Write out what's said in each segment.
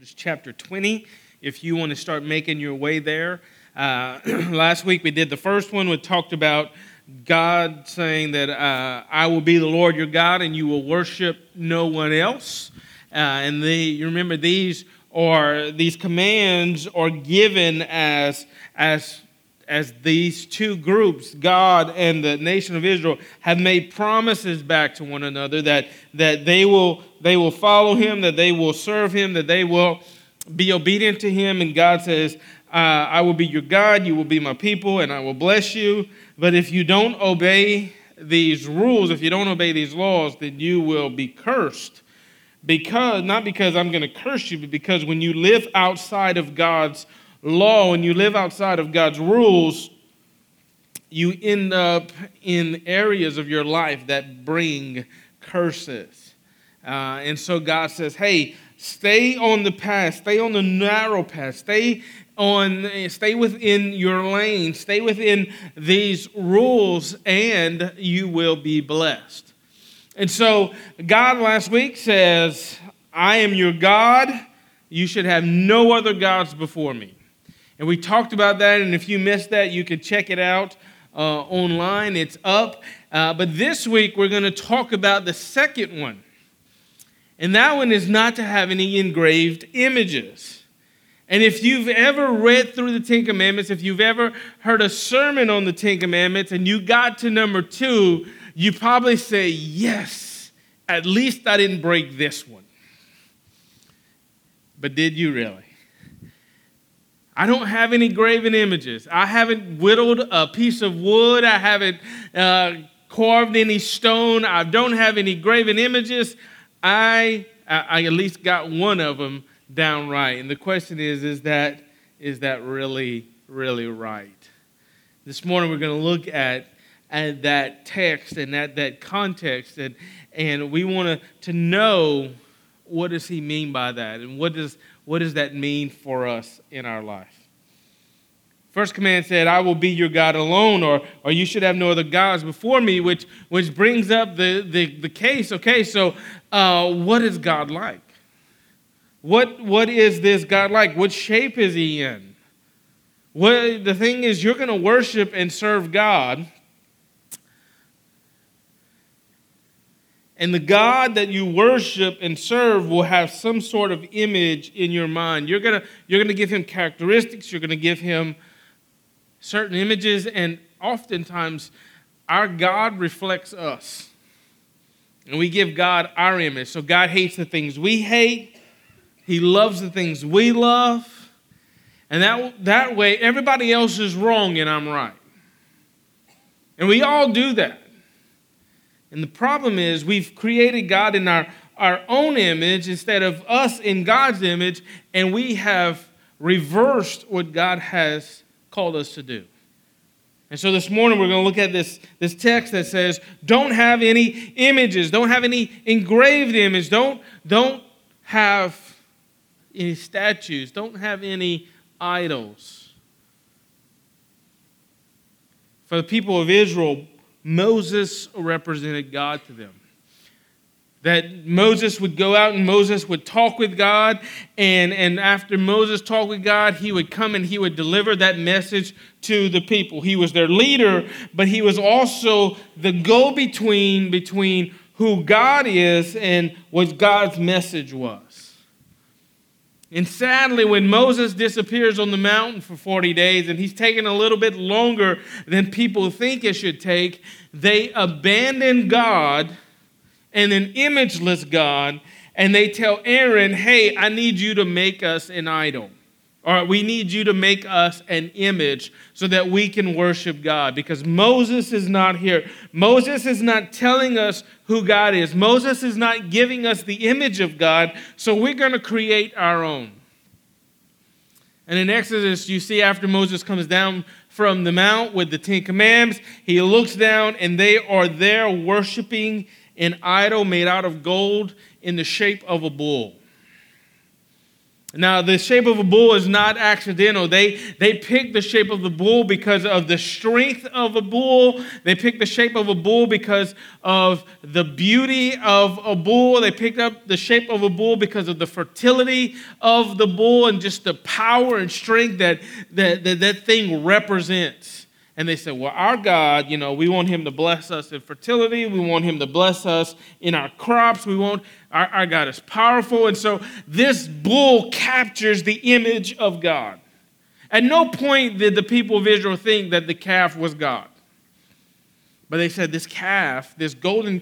Exodus chapter 20, if you want to start making your way there. Last week we did the first one. We talked about God saying that I will be the Lord your God and you will worship no one else. You remember these commands are given as these two groups, God and the nation of Israel, have made promises back to one another that they will follow him, that they will serve him, that they will be obedient to him. And God says, I will be your God, you will be my people, and I will bless you. But if you don't obey these rules, if you don't obey these laws, then you will be cursed. Not because I'm going to curse you, but because when you live outside of God's law, and you live outside of God's rules, you end up in areas of your life that bring curses. And so God says, hey, stay on the path, stay on the narrow path, stay within your lane, stay within these rules, and you will be blessed. And so God last week says, I am your God, you should have no other gods before me. And we talked about that, and if you missed that, you can check it out online. It's up. But this week, we're going to talk about the second one. And that one is not to have any engraved images. And if you've ever read through the Ten Commandments, if you've ever heard a sermon on the Ten Commandments, and you got to number 2, you probably say, yes, at least I didn't break this one. But did you really? I don't have any graven images. I haven't whittled a piece of wood. I haven't carved any stone. I don't have any graven images. I at least got one of them down right. And the question is that really, really right? This morning we're going to look at that text and that context, and we want to know, what does he mean by that, and what does that mean for us in our life? First command said, I will be your God alone, or you should have no other gods before me, which brings up the case. Okay, so what is God like? What is this God like? What shape is he in? The thing is, you're going to worship and serve God, and the God that you worship and serve will have some sort of image in your mind. You're gonna give him characteristics. You're going to give him certain images, and oftentimes our God reflects us. And we give God our image. So God hates the things we hate. He loves the things we love. And that way, everybody else is wrong and I'm right. And we all do that. And the problem is we've created God in our own image instead of us in God's image, and we have reversed what God has called us to do. And so this morning we're going to look at this text that says, don't have any images, don't have any engraved image, don't have any statues, don't have any idols. For the people of Israel, Moses represented God to them. That Moses would go out and Moses would talk with God, and after Moses talked with God, he would come and he would deliver that message to the people. He was their leader, but he was also the go-between between who God is and what God's message was. And sadly, when Moses disappears on the mountain for 40 days, and he's taking a little bit longer than people think it should take, they abandon God and an imageless God, and they tell Aaron, hey, I need you to make us an idol. Or we need you to make us an image so that we can worship God. Because Moses is not here. Moses is not telling us who God is. Moses is not giving us the image of God, so we're going to create our own. And in Exodus, you see after Moses comes down from the mount with the Ten Commandments, he looks down and they are there worshiping an idol made out of gold in the shape of a bull. Now, the shape of a bull is not accidental. They picked the shape of the bull because of the strength of a bull. They picked the shape of a bull because of the beauty of a bull. They picked up the shape of a bull because of the fertility of the bull and just the power and strength that thing represents. And they said, well, our God, we want him to bless us in fertility. We want him to bless us in our crops. Our God is powerful. And so this bull captures the image of God. At no point did the people of Israel think that the calf was God. But they said this calf, this golden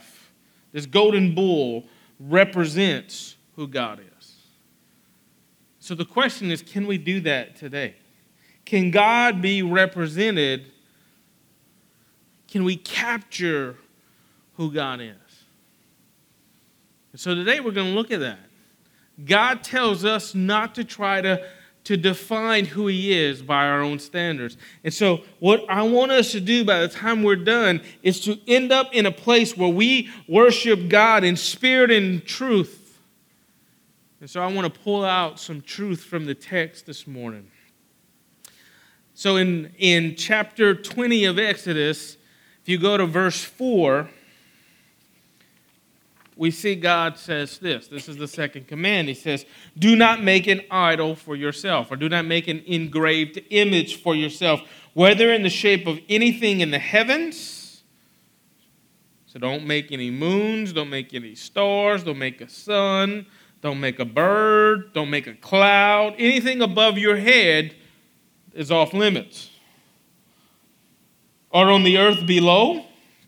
bull, represents who God is. So the question is, can we do that today? Can God be represented? Can we capture who God is? And so today we're going to look at that. God tells us not to try to define who he is by our own standards. And so what I want us to do by the time we're done is to end up in a place where we worship God in spirit and truth. And so I want to pull out some truth from the text this morning. So in chapter 20 of Exodus, if you go to verse 4, we see God says this. This is the second command. He says, do not make an idol for yourself, or do not make an engraved image for yourself, whether in the shape of anything in the heavens. So don't make any moons, don't make any stars, don't make a sun, don't make a bird, don't make a cloud. Anything above your head is off limits. Or on the earth below.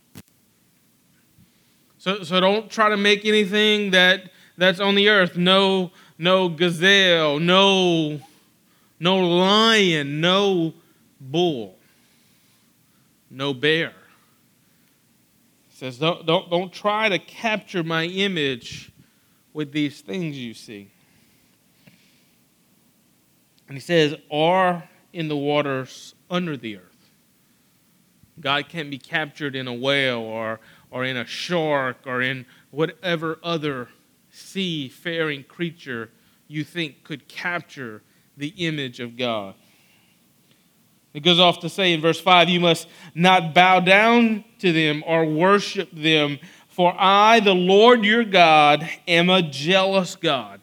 So don't try to make anything that's on the earth. No gazelle, no lion, no bull, no bear. It says don't try to capture my image with these things you see. And he says, or in the waters under the earth. God can't be captured in a whale or in a shark or in whatever other seafaring creature you think could capture the image of God. It goes off to say in verse 5, you must not bow down to them or worship them, for I, the Lord your God, am a jealous God.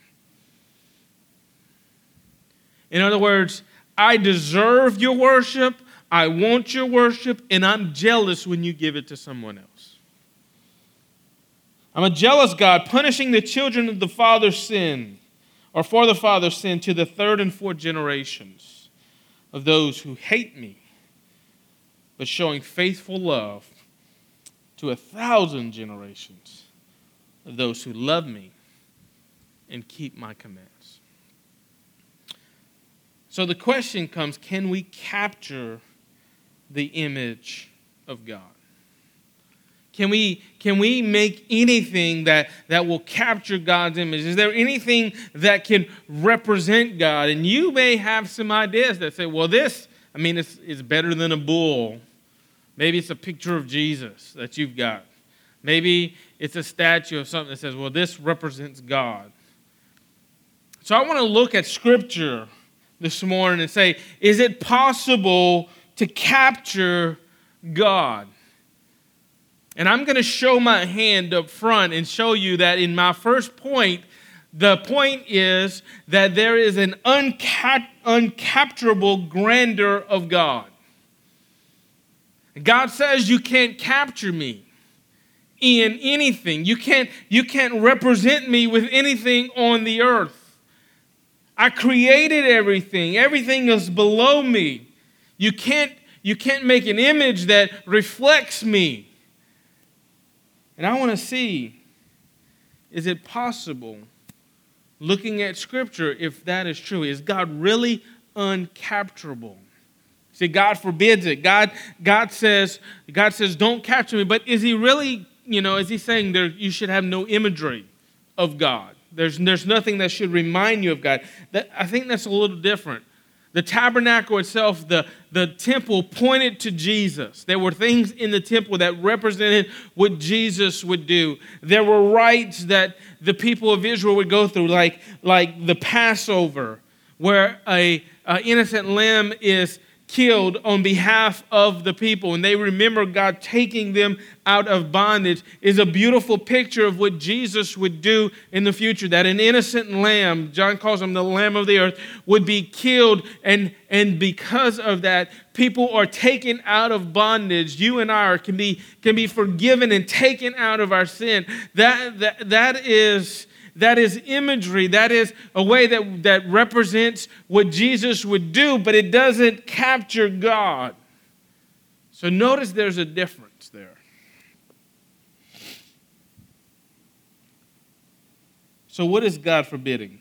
In other words, I deserve your worship, I want your worship, and I'm jealous when you give it to someone else. I'm a jealous God, punishing the children of the father's sin, or for the father's sin, to the third and fourth generations of those who hate me, but showing faithful love to 1,000 generations of those who love me and keep my commands. So the question comes, can we capture the image of God? Can we make anything that will capture God's image? Is there anything that can represent God? And you may have some ideas that say, well, it's better than a bull. Maybe it's a picture of Jesus that you've got. Maybe it's a statue of something that says, well, this represents God. So I want to look at Scripture this morning and say, is it possible to capture God? And I'm going to show my hand up front and show you that in my first point, the point is that there is an uncapturable grandeur of God. God says you can't capture me in anything. You can't represent me with anything on the earth. I created everything. Everything is below me. You can't make an image that reflects me. And I want to see, is it possible, looking at Scripture, if that is true? Is God really uncapturable? See, God forbids it. God says, don't capture me. But is he really, is he saying you should have no imagery of God? There's nothing that should remind you of God. I think that's a little different. The tabernacle itself, the temple pointed to Jesus. There were things in the temple that represented what Jesus would do. There were rites that the people of Israel would go through, like the Passover, where an innocent lamb is killed on behalf of the people, and they remember God taking them out of bondage, is a beautiful picture of what Jesus would do in the future, that an innocent lamb, John calls him the Lamb of the earth, would be killed, and because of that, people are taken out of bondage. You and I can be forgiven and taken out of our sin. That is imagery. That is a way that represents what Jesus would do, but it doesn't capture God. So notice there's a difference there. So what is God forbidding?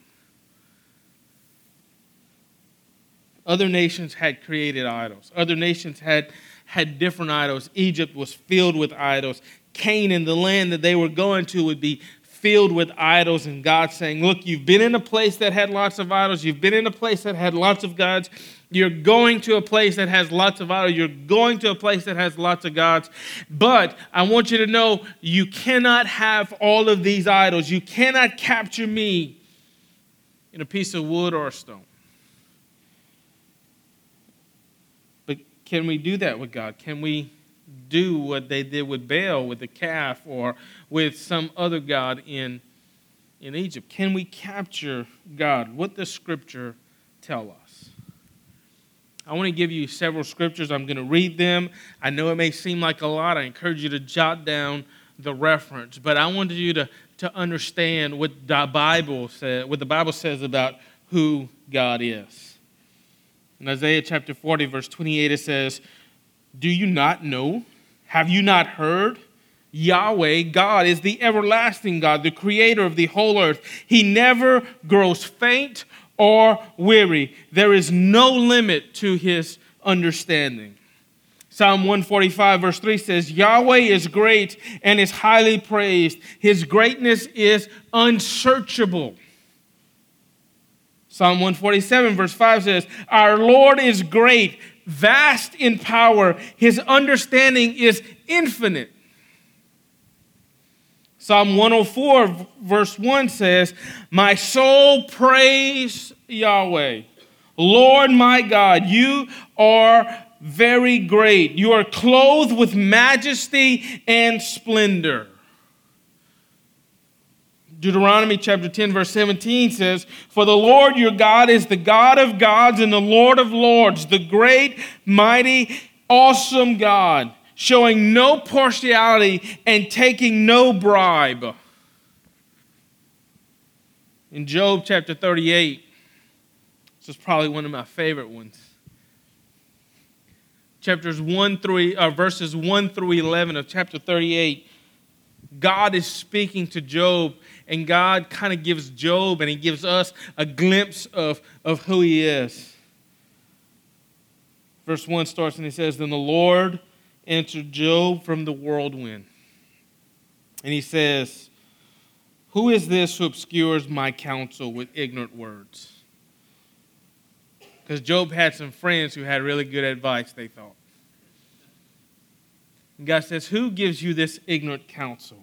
Other nations had created idols. Other nations had different idols. Egypt was filled with idols. Canaan, the land that they were going to, would be filled with idols, and God saying, look, you've been in a place that had lots of idols. You've been in a place that had lots of gods. You're going to a place that has lots of idols. You're going to a place that has lots of gods. But I want you to know you cannot have all of these idols. You cannot capture me in a piece of wood or a stone. But can we do that with God? Can we do what they did with Baal, with the calf, or with some other god in Egypt? Can we capture God? What does Scripture tell us? I want to give you several scriptures. I'm going to read them. I know it may seem like a lot. I encourage you to jot down the reference, but I wanted you to understand what the Bible says about who God is. In Isaiah chapter 40, verse 28, it says, do you not know? Have you not heard? Yahweh, God, is the everlasting God, the creator of the whole earth. He never grows faint or weary. There is no limit to his understanding. Psalm 145, verse 3 says, Yahweh is great and is highly praised. His greatness is unsearchable. Psalm 147, verse 5 says, our Lord is great, vast in power. His understanding is infinite. Psalm 104, verse 1 says, my soul praise Yahweh. Lord my God, you are very great. You are clothed with majesty and splendor. Deuteronomy chapter 10, verse 17 says, for the Lord your God is the God of gods and the Lord of lords, the great, mighty, awesome God, showing no partiality and taking no bribe. In Job chapter 38, this is probably one of my favorite ones. Verses 1 through 11 of chapter 38, God is speaking to Job, and God kind of gives Job and he gives us a glimpse of who he is. Verse 1 starts and he says, then the Lord answered Job from the whirlwind. And he says, who is this who obscures my counsel with ignorant words? Because Job had some friends who had really good advice, they thought. And God says, who gives you this ignorant counsel?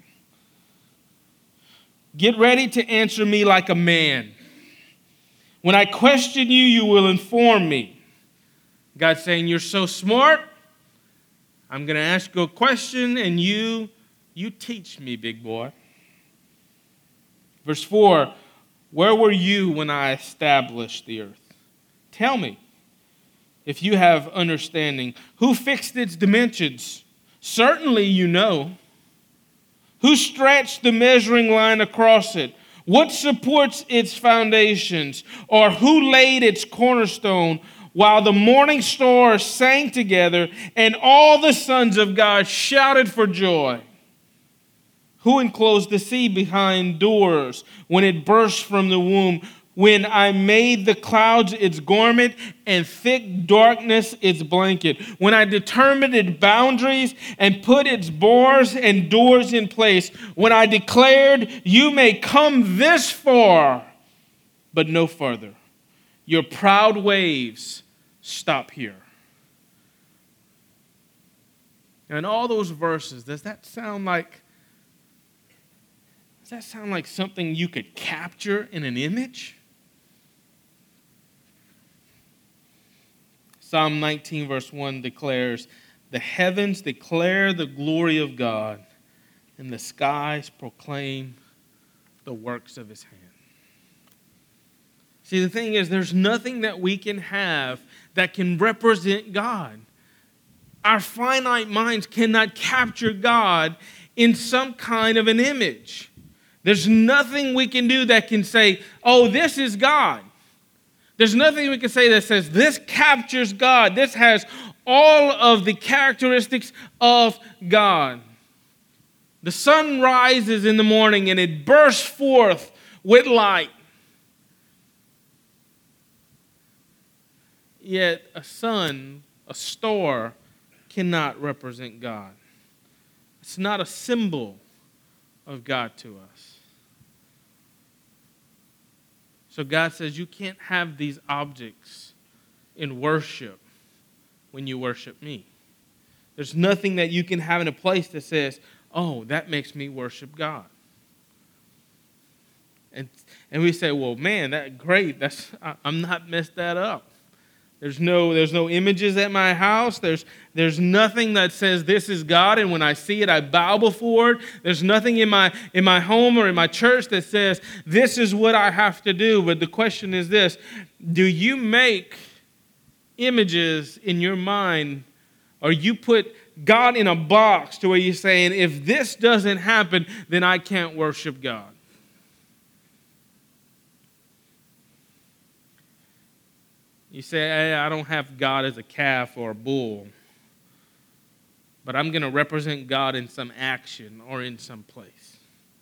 Get ready to answer me like a man. When I question you, you will inform me. God's saying, you're so smart. I'm going to ask you a question, and you teach me, big boy. Verse 4, where were you when I established the earth? Tell me, if you have understanding. Who fixed its dimensions? Certainly you know. Who stretched the measuring line across it? What supports its foundations? Or who laid its cornerstone? While the morning stars sang together and all the sons of God shouted for joy. Who enclosed the sea behind doors when it burst from the womb? When I made the clouds its garment and thick darkness its blanket. When I determined its boundaries and put its bars and doors in place. When I declared, you may come this far, but no further. Your proud waves stop here. And all those verses, does that sound like something you could capture in an image? Psalm 19 verse 1 declares, "The heavens declare the glory of God, and the skies proclaim the works of his hand." See, the thing is, there's nothing that we can have that can represent God. Our finite minds cannot capture God in some kind of an image. There's nothing we can do that can say, oh, this is God. There's nothing we can say that says, this captures God. This has all of the characteristics of God. The sun rises in the morning and it bursts forth with light. Yet a sun, a star, cannot represent God. It's not a symbol of God to us. So God says you can't have these objects in worship when you worship me. There's nothing that you can have in a place that says, oh, that makes me worship God. And we say, well, man, that's great. I'm not messed that up. There's no images at my house. There's nothing that says this is God, and when I see it, I bow before it. There's nothing in my home or in my church that says this is what I have to do. But the question is this: do you make images in your mind, or you put God in a box to where you're saying, if this doesn't happen, then I can't worship God? You say, hey, I don't have God as a calf or a bull, but I'm going to represent God in some action or in some place.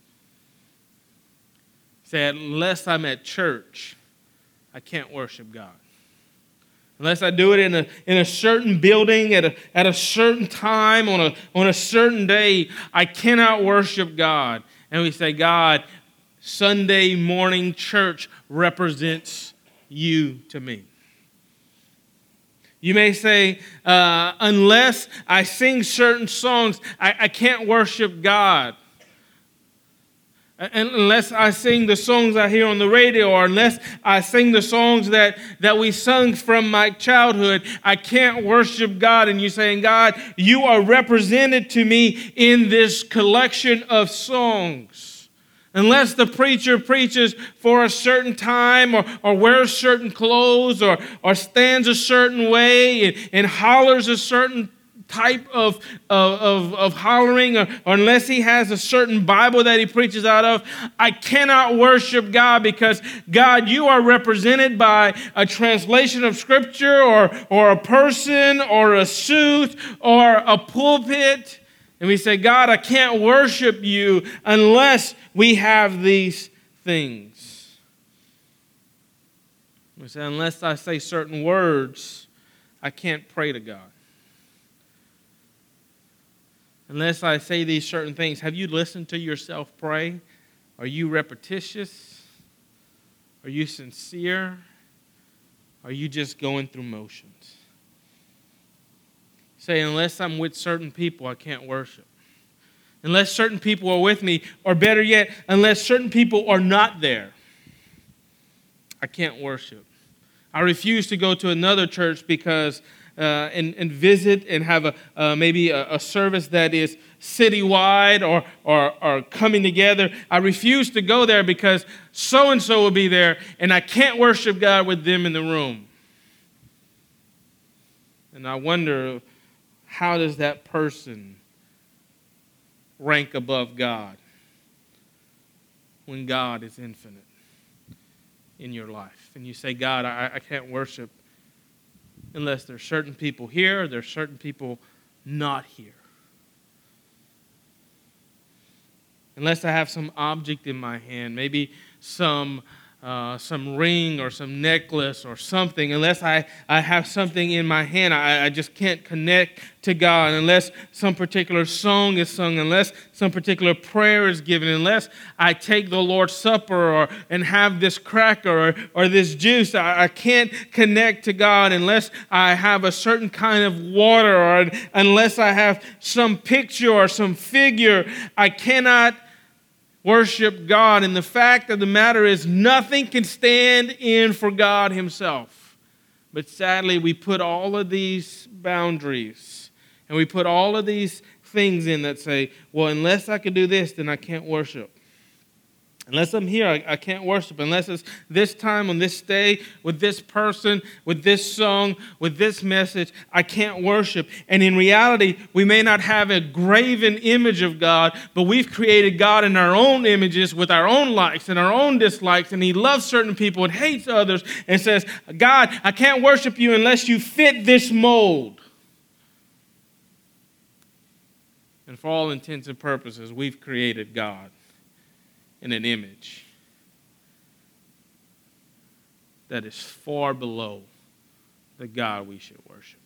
Say, unless I'm at church, I can't worship God. Unless I do it in a certain building at a certain time on a certain day, I cannot worship God. And we say, God, Sunday morning church represents you to me. You may say, unless I sing certain songs, I can't worship God. Unless I sing the songs I hear on the radio, or unless I sing the songs that we sung from my childhood, I can't worship God. And you're saying, God, you are represented to me in this collection of songs. Unless the preacher preaches for a certain time, or wears certain clothes, or stands a certain way and hollers a certain type of hollering, or unless he has a certain Bible that he preaches out of, I cannot worship God, because God, you are represented by a translation of Scripture, or a person, or a suit, or a pulpit. And we say, God, I can't worship you unless we have these things. We say, unless I say certain words, I can't pray to God. Unless I say these certain things. Have you listened to yourself pray? Are you repetitious? Are you sincere? Are you just going through motions? Say, unless I'm with certain people, I can't worship. Unless certain people are with me, or better yet, unless certain people are not there, I can't worship. I refuse to go to another church because and visit and have maybe a service that is citywide or coming together. I refuse to go there because so-and-so will be there, and I can't worship God with them in the room. And I wonder, how does that person rank above God when God is infinite in your life? And you say, God, I can't worship unless there's certain people here, or there's certain people not here. Unless I have some object in my hand, maybe some some ring or some necklace or something, unless I have something in my hand, I just can't connect to God, unless some particular song is sung, unless some particular prayer is given, unless I take the Lord's Supper and have this cracker or this juice. I can't connect to God unless I have a certain kind of water, or unless I have some picture or some figure. I cannot worship God. And the fact of the matter is, nothing can stand in for God himself. But sadly, we put all of these boundaries and we put all of these things in that say, well, unless I can do this, then I can't worship. Unless I'm here, I can't worship. Unless it's this time, on this day, with this person, with this song, with this message, I can't worship. And in reality, we may not have a graven image of God, but we've created God in our own images with our own likes and our own dislikes. And he loves certain people and hates others and says, God, I can't worship you unless you fit this mold. And for all intents and purposes, we've created God in an image that is far below the God we should worship.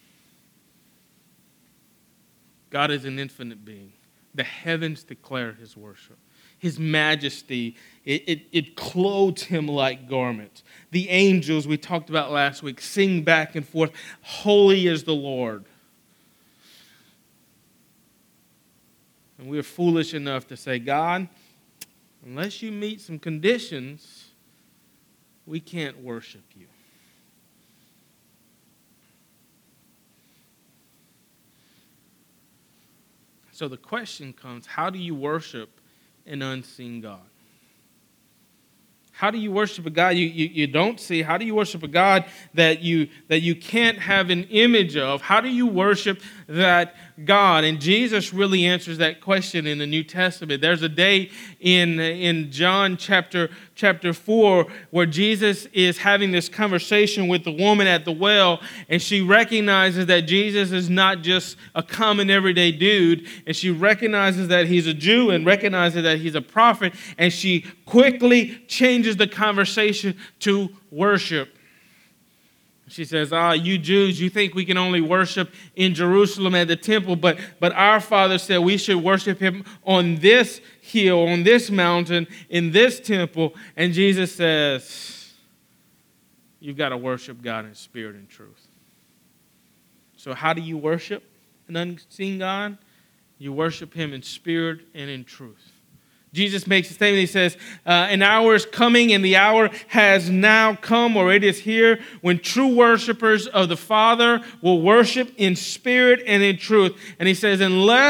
God is an infinite being. The heavens declare his worship. His majesty, it clothes him like garments. The angels we talked about last week sing back and forth, holy is the Lord. And we are foolish enough to say, God, unless you meet some conditions, we can't worship you. So the question comes, how do you worship an unseen God? How do you worship a God you don't see? How do you worship a God that you can't have an image of? How do you worship that God? And Jesus really answers that question in the New Testament. There's a day in John chapter 4 where Jesus is having this conversation with the woman at the well, and she recognizes that Jesus is not just a common everyday dude, and she recognizes that he's a Jew and recognizes that he's a prophet, and she quickly changes the conversation to worship. She says, you Jews, you think we can only worship in Jerusalem at the temple, but our Father said we should worship him on this hill, on this mountain, in this temple. And Jesus says, you've got to worship God in spirit and truth. So how do you worship an unseen God? You worship him in spirit and in truth. Jesus makes a statement. He says, an hour is coming and the hour has now come, or it is here, when true worshipers of the Father will worship in spirit and in truth. And he says,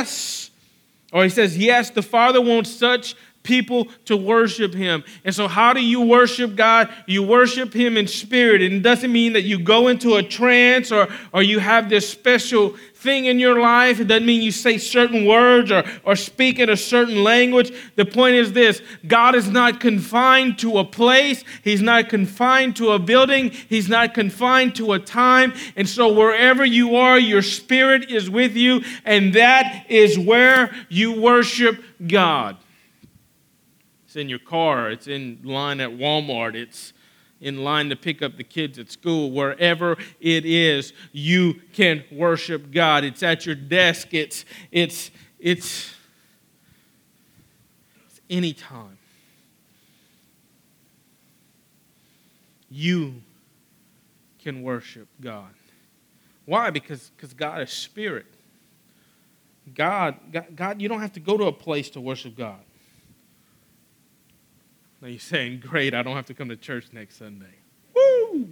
yes, the Father wants such people to worship him. And so how do you worship God? You worship him in spirit. And it doesn't mean that you go into a trance or you have this special thing in your life. It doesn't mean you say certain words or speak in a certain language. The point is this: God is not confined to a place. He's not confined to a building. He's not confined to a time. And so wherever you are, your spirit is with you, and that is where you worship God. It's in your car. It's in line at Walmart. It's in line to pick up the kids at school. Wherever it is, you can worship God. It's at your desk. It's any time. You can worship God. Why? Because God is spirit. God, you don't have to go to a place to worship God. Now you're saying, great, I don't have to come to church next Sunday. Woo!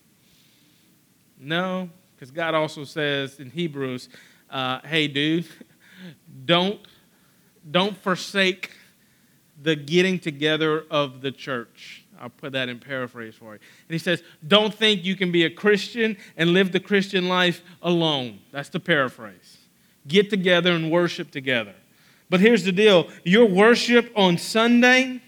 No, because God also says in Hebrews, hey, dude, don't forsake the getting together of the church. I'll put that in paraphrase for you. And he says, don't think you can be a Christian and live the Christian life alone. That's the paraphrase. Get together and worship together. But here's the deal. Your worship on Sunday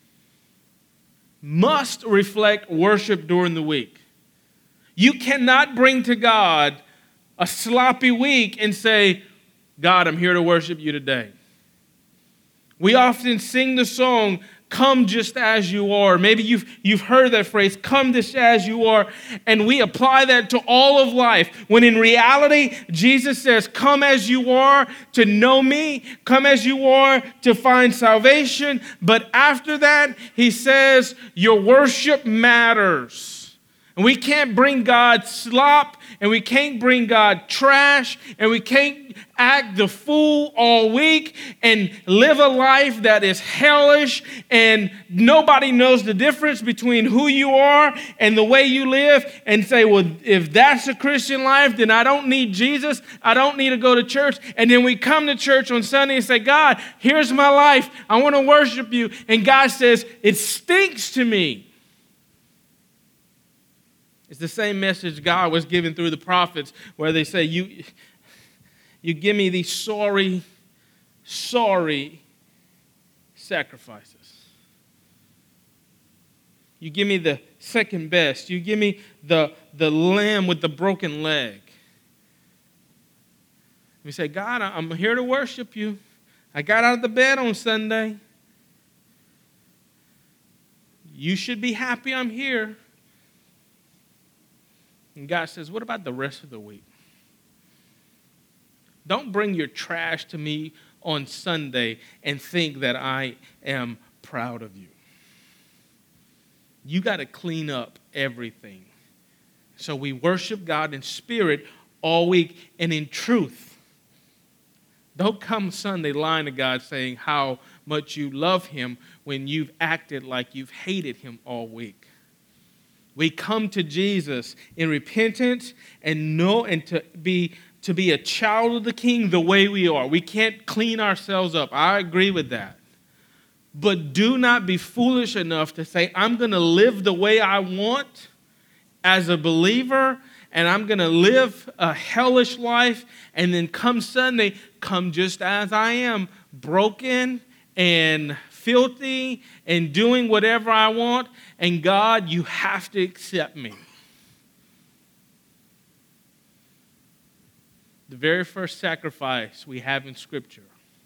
must reflect worship during the week. You cannot bring to God a sloppy week and say, God, I'm here to worship you today. We often sing the song, come just as you are. Maybe you've heard that phrase, come just as you are, and we apply that to all of life. When in reality, Jesus says, come as you are to know me, come as you are to find salvation. But after that, he says, your worship matters. And we can't bring God slop, and we can't bring God trash, and we can't act the fool all week and live a life that is hellish and nobody knows the difference between who you are and the way you live and say, well, if that's a Christian life, then I don't need Jesus. I don't need to go to church. And then we come to church on Sunday and say, God, here's my life. I want to worship you. And God says, it stinks to me. It's the same message God was giving through the prophets where they say, you give me these sorry sacrifices. You give me the second best. You give me the lamb with the broken leg. We say, God, I'm here to worship you. I got out of the bed on Sunday. You should be happy I'm here. And God says, what about the rest of the week? Don't bring your trash to me on Sunday and think that I am proud of you. You got to clean up everything. So we worship God in spirit all week and in truth. Don't come Sunday lying to God saying how much you love him when you've acted like you've hated him all week. We come to Jesus in repentance and to be a child of the King the way we are. We can't clean ourselves up. I agree with that. But do not be foolish enough to say, I'm going to live the way I want as a believer, and I'm going to live a hellish life, and then come Sunday, come just as I am, broken and filthy and doing whatever I want, and God, you have to accept me. The very first sacrifice we have in Scripture,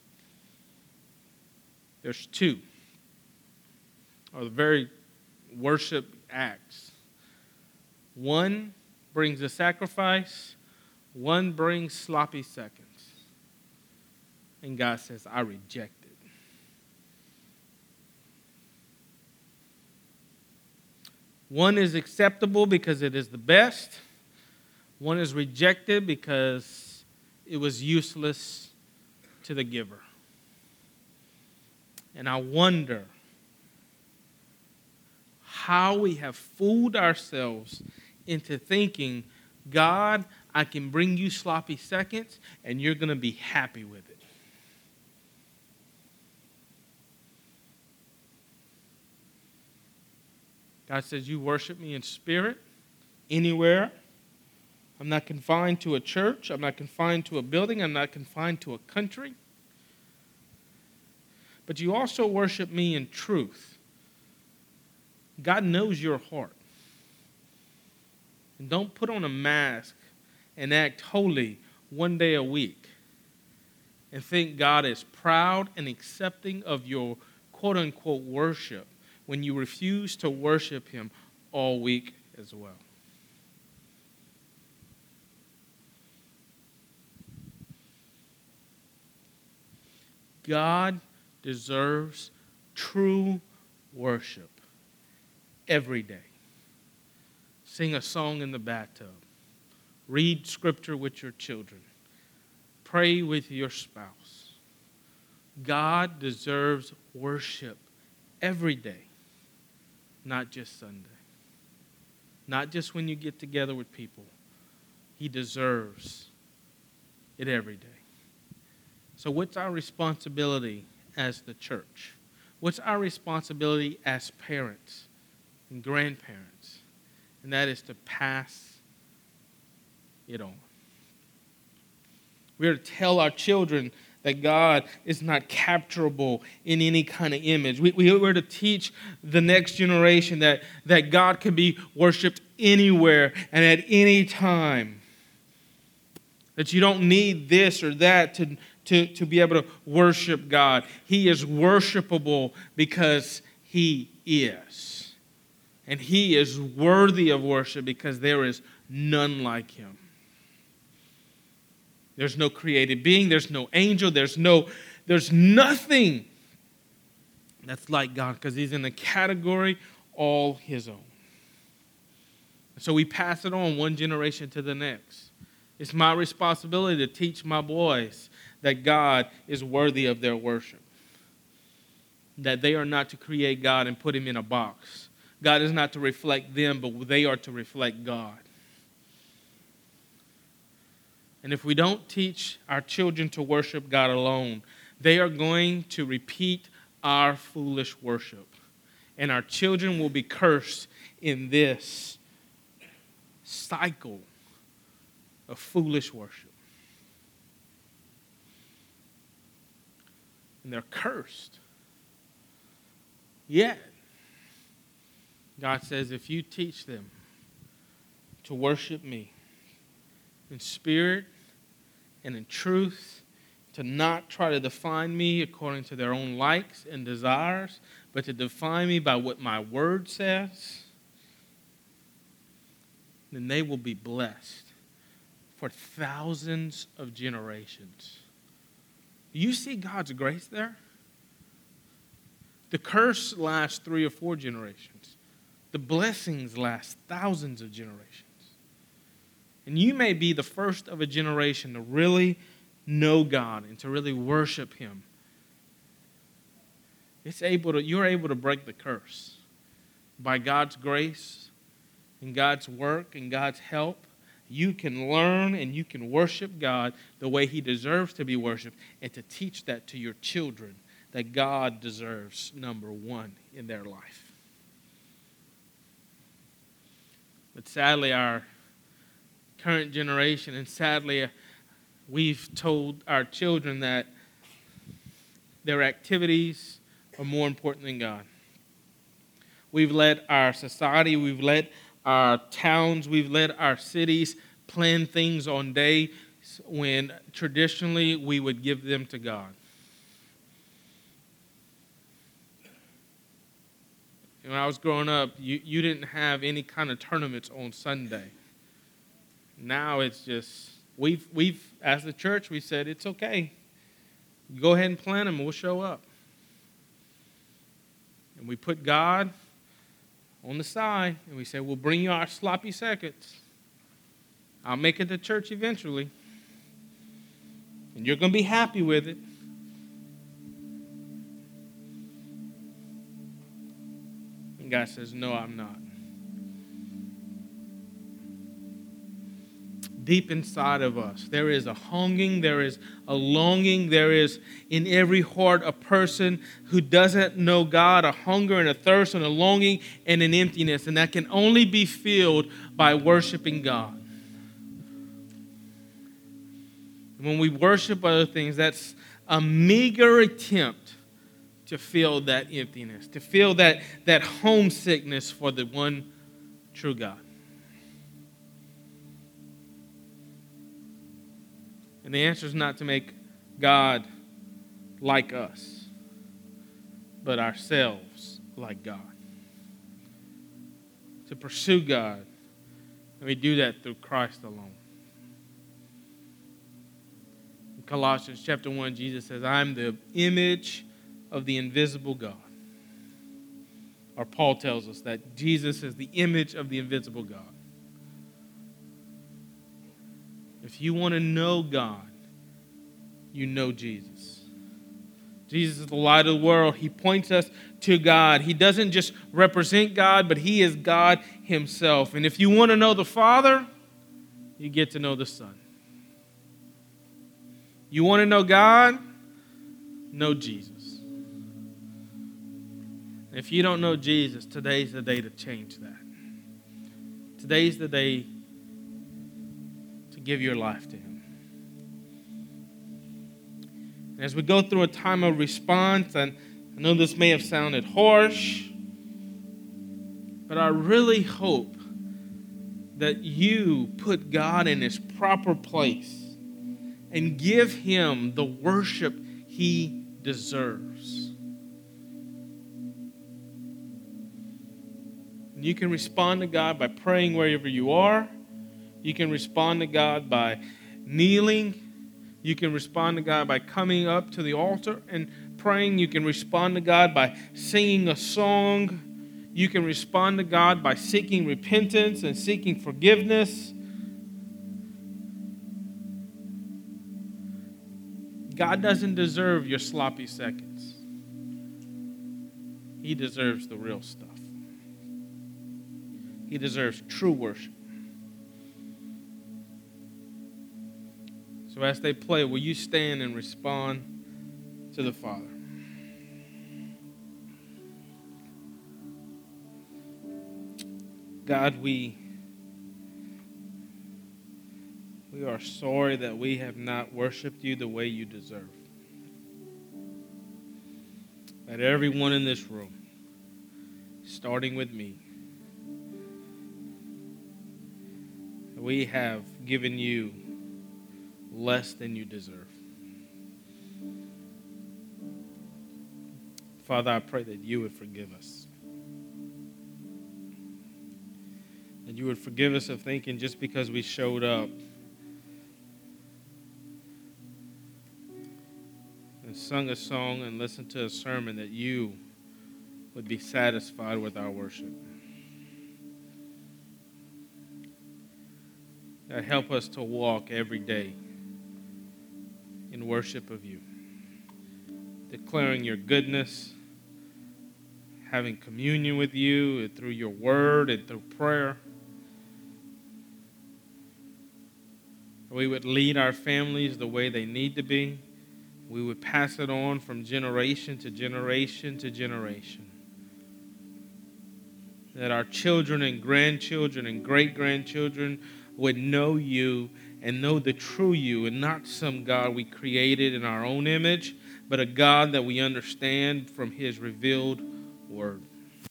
there's two, or the very worship acts. One brings a sacrifice, one brings sloppy seconds. And God says, I reject it. One is acceptable because it is the best. One is rejected because it was useless to the giver. And I wonder how we have fooled ourselves into thinking, God, I can bring you sloppy seconds and you're going to be happy with it. God says, you worship me in spirit, anywhere. I'm not confined to a church. I'm not confined to a building. I'm not confined to a country. But you also worship me in truth. God knows your heart. And don't put on a mask and act holy one day a week and think God is proud and accepting of your quote-unquote worship when you refuse to worship him all week as well. God deserves true worship every day. Sing a song in the bathtub. Read scripture with your children. Pray with your spouse. God deserves worship every day, not just Sunday. Not just when you get together with people. He deserves it every day. So what's our responsibility as the church? What's our responsibility as parents and grandparents? And that is to pass it on. We are to tell our children that God is not capturable in any kind of image. We were to teach the next generation that God can be worshiped anywhere and at any time. That you don't need this or that to be able to worship God. He is worshipable because He is. And He is worthy of worship because there is none like Him. There's no created being. There's no angel. There's nothing that's like God because He's in a category all His own. So we pass it on one generation to the next. It's my responsibility to teach my boys that God is worthy of their worship. That they are not to create God and put Him in a box. God is not to reflect them, but they are to reflect God. And if we don't teach our children to worship God alone, they are going to repeat our foolish worship. And our children will be cursed in this cycle of foolish worship. And they're cursed. Yet, God says, if you teach them to worship me in spirit and in truth, to not try to define me according to their own likes and desires, but to define me by what my word says, then they will be blessed for thousands of generations. Do you see God's grace there? The curse lasts 3 or 4 generations. The blessings last thousands of generations. And you may be the first of a generation to really know God and to really worship Him. You're able to break the curse by God's grace and God's work and God's help. You can learn and you can worship God the way He deserves to be worshiped, and to teach that to your children, that God deserves number one in their life. But sadly, our current generation, and sadly, we've told our children that their activities are more important than God. We've let our society, we've let our towns, we've let our cities plan things on days when traditionally we would give them to God. When I was growing up, you didn't have any kind of tournaments on Sunday. Now it's just, we've as the church, we said, it's okay. Go ahead and plan them and we'll show up. And we put God on the side and we say, we'll bring you our sloppy seconds. I'll make it to church eventually. And you're going to be happy with it. And God says, no, I'm not. Deep inside of us, there is a hungering, there is a longing, there is in every heart a person who doesn't know God, a hunger and a thirst and a longing and an emptiness, and that can only be filled by worshiping God. And when we worship other things, that's a meager attempt to fill that emptiness, to fill that homesickness for the one true God. And the answer is not to make God like us, but ourselves like God. To pursue God, and we do that through Christ alone. In Colossians chapter 1, Jesus says, I'm the image of the invisible God. Or Paul tells us that Jesus is the image of the invisible God. If you want to know God, you know Jesus. Jesus is the light of the world. He points us to God. He doesn't just represent God, but He is God Himself. And if you want to know the Father, you get to know the Son. You want to know God? Know Jesus. And if you don't know Jesus, today's the day to change that. Today's the day give your life to Him. And as we go through a time of response, and I know this may have sounded harsh, but I really hope that you put God in His proper place and give Him the worship He deserves. And you can respond to God by praying wherever you are. You can respond to God by kneeling. You can respond to God by coming up to the altar and praying. You can respond to God by singing a song. You can respond to God by seeking repentance and seeking forgiveness. God doesn't deserve your sloppy seconds. He deserves the real stuff. He deserves true worship. So as they play, will you stand and respond to the Father? God, we are sorry that we have not worshiped you the way you deserve. That everyone in this room, starting with me, we have given you less than you deserve. Father, I pray that you would forgive us. That you would forgive us of thinking just because we showed up and sung a song and listened to a sermon that you would be satisfied with our worship. God, help us to walk every day in worship of you, declaring your goodness, having communion with you through your word and through prayer. We would lead our families the way they need to be. We would pass it on from generation to generation to generation. That our children and grandchildren and great-grandchildren would know you and know the true you, and not some God we created in our own image, but a God that we understand from his revealed word.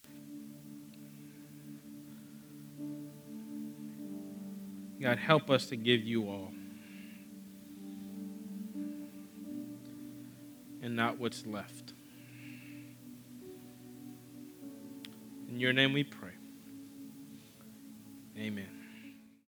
God, help us to give you all and not what's left. In your name we pray.